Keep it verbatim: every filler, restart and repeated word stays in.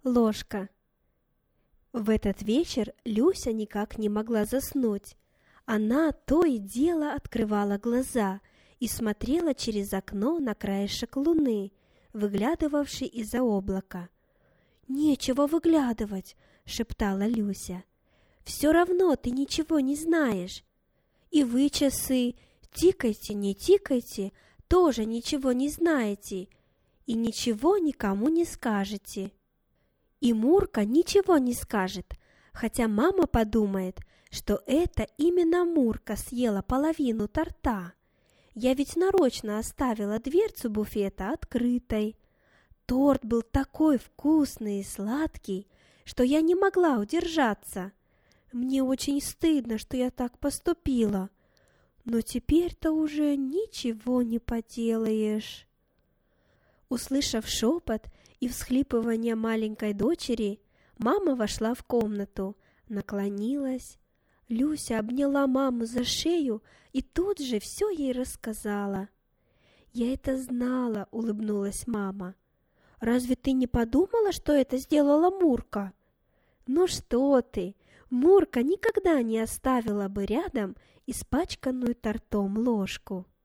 ложка. В этот вечер Люся никак не могла заснуть. Она то и дело открывала глаза и смотрела через окно на краешек луны, выглядывавший из-за облака. «Нечего выглядывать», — шептала Люся. «Все равно ты ничего не знаешь. И вы, часы, тикайте, не тикайте, тоже ничего не знаете и ничего никому не скажете. И Мурка ничего не скажет, хотя мама подумает, что это именно Мурка съела половину торта. Я ведь нарочно оставила дверцу буфета открытой. Торт был такой вкусный и сладкий, что я не могла удержаться. Мне очень стыдно, что я так поступила, но теперь-то уже ничего не поделаешь». Услышав шепот и всхлипывание маленькой дочери, мама вошла в комнату, наклонилась. Люся обняла маму за шею и тут же все ей рассказала. «Я это знала», — улыбнулась мама. «Разве ты не подумала, что это сделала Мурка?» «Ну что ты, Мурка никогда не оставила бы рядом испачканную тортом ложку».